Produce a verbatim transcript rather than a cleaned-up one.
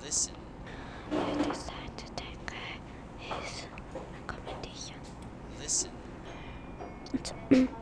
Listen. I decided to take uh, his recommendation. Listen.